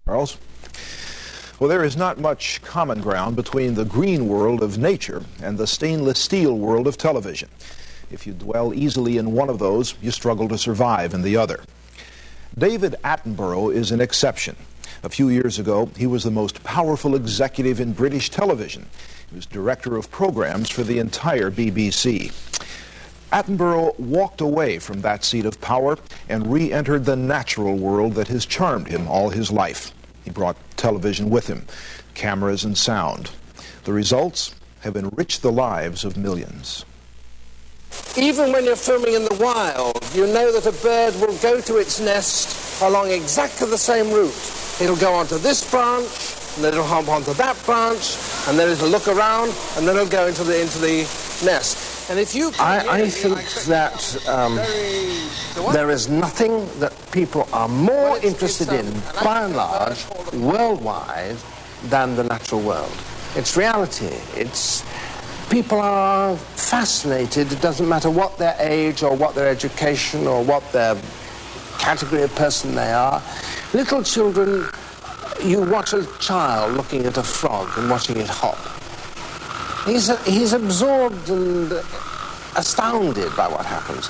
Charles? Well, there is not much common ground between the green world of nature and the stainless steel world of television. If you dwell easily in one of those, you struggle to survive in the other. David Attenborough is an exception. A few years ago, he was the most powerful executive in British television. He was director of programs for the entire BBC. Attenborough walked away from that seat of power and re-entered the natural world that has charmed him all his life. He brought television with him, cameras and sound. The results have enriched the lives of millions. Even when you're filming in the wild, you know that a bird will go to its nest along exactly the same route. It'll go onto this branch, and then it'll hop onto that branch, and then it'll look around, and then it'll go into the nest. And if you I think that there is nothing that people are more interested in, by and large, worldwide, than the natural world. It's reality. People are fascinated. It doesn't matter what their age or what their education or what their category of person they are. Little children, you watch a child looking at a frog and watching it hop. He's absorbed and astounded by what happens.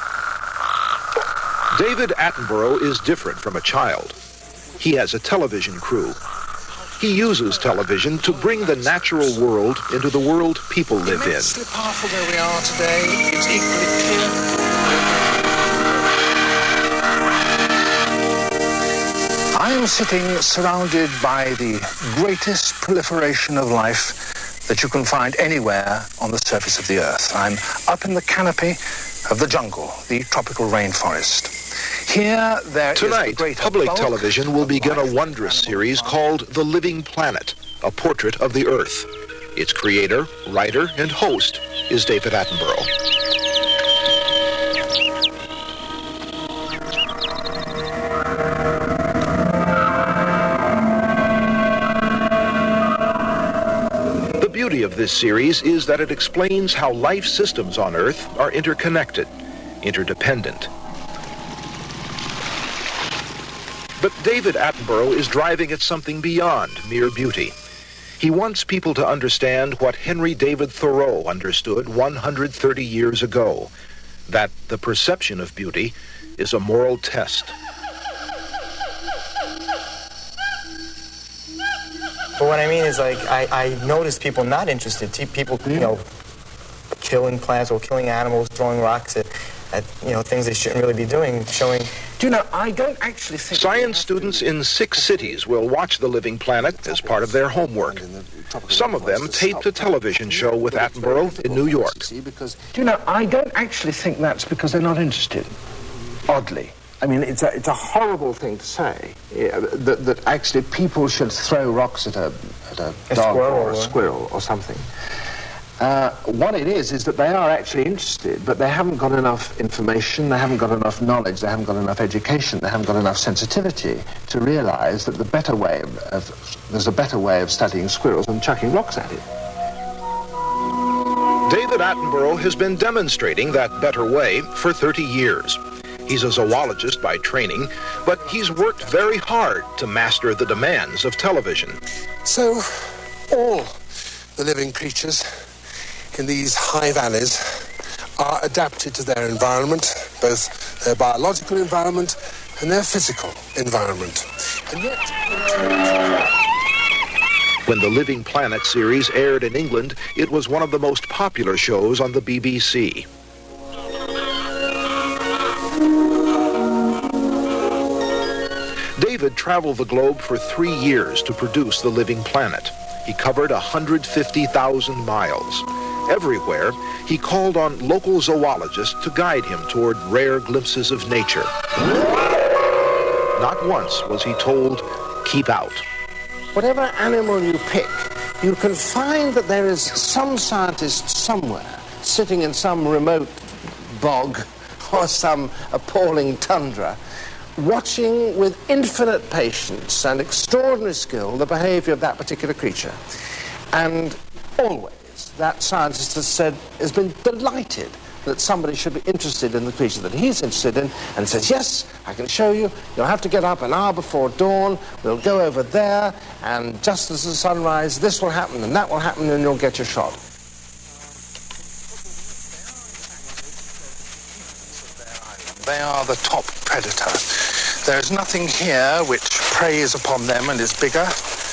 David Attenborough is different from a child. He has a television crew. He uses television to bring the natural world into the world people live in. Immensely powerful where we are today, it's equally clear. I am sitting surrounded by the greatest proliferation of life that you can find anywhere on the surface of the earth. I'm up in the canopy of the jungle, the tropical rainforest. Here, Tonight, public television will begin a wondrous series called The Living Planet, a portrait of the Earth. Its creator, writer, and host is David Attenborough. The beauty of this series is that it explains how life systems on Earth are interconnected, interdependent. But David Attenborough is driving at something beyond mere beauty. He wants people to understand what Henry David Thoreau understood 130 years ago, that the perception of beauty is a moral test. But what I mean is, like, I notice people not interested. People, killing plants or killing animals, throwing rocks at things they shouldn't really be doing, showing... Do you know, I don't actually think... Science students in 6 cities will watch The Living Planet as part of their homework. Some of them taped a television show with Attenborough in New York. Do you know, I don't actually think that's because they're not interested, oddly. I mean, it's a horrible thing to say, that actually people should throw rocks at a dog or a squirrel or something. What it is that they are actually interested, but they haven't got enough information, they haven't got enough knowledge, they haven't got enough education, they haven't got enough sensitivity to realize that there's a better way of studying squirrels than chucking rocks at it. David Attenborough has been demonstrating that better way for 30 years. He's a zoologist by training, but he's worked very hard to master the demands of television. So, all the living creatures in these high valleys are adapted to their environment, both their biological environment and their physical environment. And yet... When the Living Planet series aired in England, it was one of the most popular shows on the BBC. David traveled the globe for 3 years to produce The Living Planet. He covered 150,000 miles. Everywhere, he called on local zoologists to guide him toward rare glimpses of nature. Not once was he told, "Keep out." Whatever animal you pick, you can find that there is some scientist somewhere sitting in some remote bog or some appalling tundra, watching with infinite patience and extraordinary skill the behavior of that particular creature. And always that scientist has been delighted that somebody should be interested in the creature that he's interested in, and says, yes, I can show you. You'll have to get up an hour before dawn. We'll go over there, and just as the sun rises, this will happen, and that will happen, and you'll get your shot. They are the top predator. There is nothing here which preys upon them and is bigger,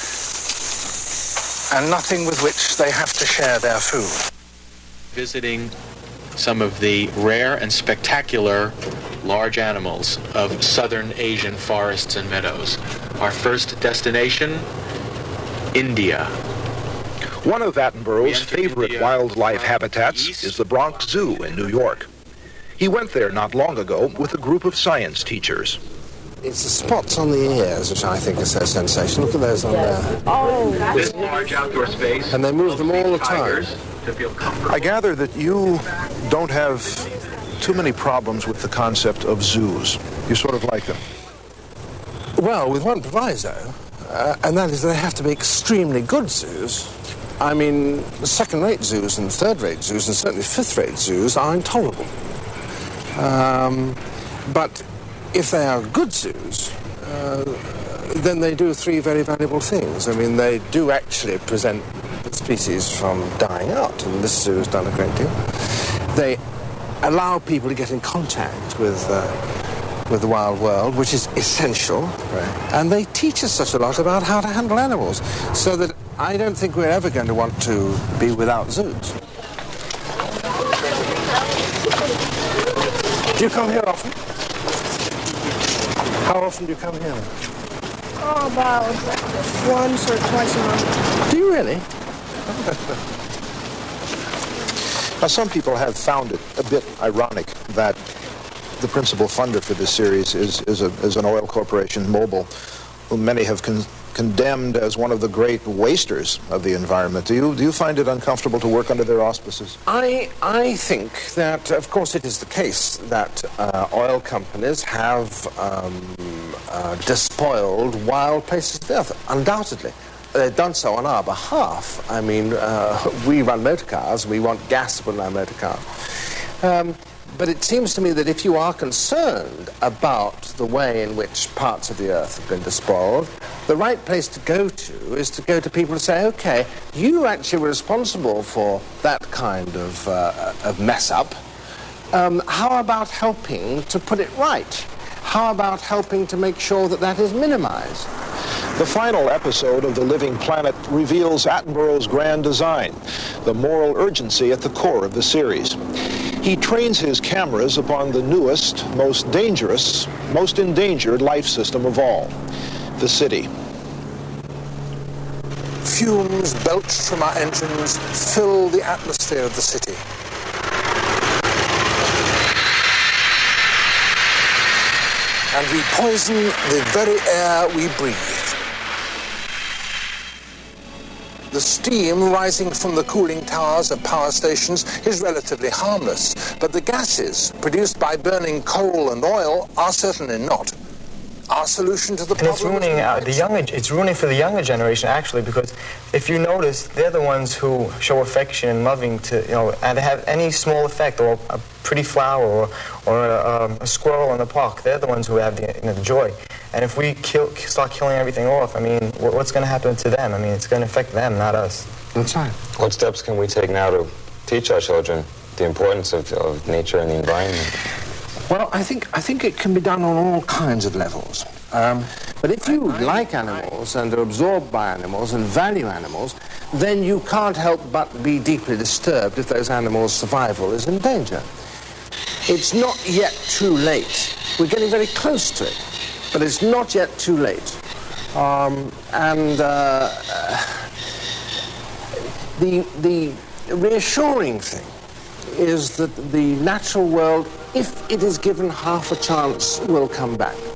and nothing with which they have to share their food. Visiting some of the rare and spectacular large animals of southern Asian forests and meadows. Our first destination, India. One of Attenborough's favorite wildlife habitats is the Bronx Zoo in New York. He went there not long ago with a group of science teachers. It's the spots on the ears which I think are so sensational. Look at those on there. Oh, this large outdoor space. And they move them all the time. I gather that you don't have too many problems with the concept of zoos. You sort of like them. Well, with one proviso, and that is they have to be extremely good zoos. I mean, second-rate zoos and third-rate zoos and certainly fifth-rate zoos are intolerable. But if they are good zoos, then they do three very valuable things. I mean, they do actually prevent species from dying out, and this zoo has done a great deal. They allow people to get in contact with the wild world, which is essential, right. And they teach us such a lot about how to handle animals, so that I don't think we're ever going to want to be without zoos. Do you come here often? How often do you come here? Oh, about once or twice a month. Do you really? Now, some people have found it a bit ironic that the principal funder for this series is an oil corporation, Mobil, whom many have condemned as one of the great wasters of the environment. Do you find it uncomfortable to work under their auspices? I think that, of course, it is the case that oil companies have despoiled wild places of the earth, undoubtedly. They've done so on our behalf. I mean, we run motor cars, we want gas to put in our motor car. But it seems to me that if you are concerned about the way in which parts of the earth have been despoiled, the right place to go to is to go to people and say, okay, you actually were responsible for that kind of mess-up. How about helping to put it right? How about helping to make sure that that is minimized? The final episode of The Living Planet reveals Attenborough's grand design, the moral urgency at the core of the series. He trains his cameras upon the newest, most dangerous, most endangered life system of all, the city. Fumes belched from our engines fill the atmosphere of the city. And we poison the very air we breathe. The steam rising from the cooling towers of power stations is relatively harmless, but the gases produced by burning coal and oil are certainly not. Our solution to the problem it's ruining it's ruining for the younger generation, actually, because if you notice, they're the ones who show affection and loving to, and have any small effect, or a pretty flower, or a squirrel in the park. They're the ones who have the joy. And if we start killing everything off, I mean, what's going to happen to them? I mean, it's going to affect them, not us. That's right. What steps can we take now to teach our children the importance of nature and the environment? Well, I think it can be done on all kinds of levels. But if you like animals and are absorbed by animals and value animals, then you can't help but be deeply disturbed if those animals' survival is in danger. It's not yet too late. We're getting very close to it, but it's not yet too late. The reassuring thing is that the natural world, if it is given half a chance, will come back.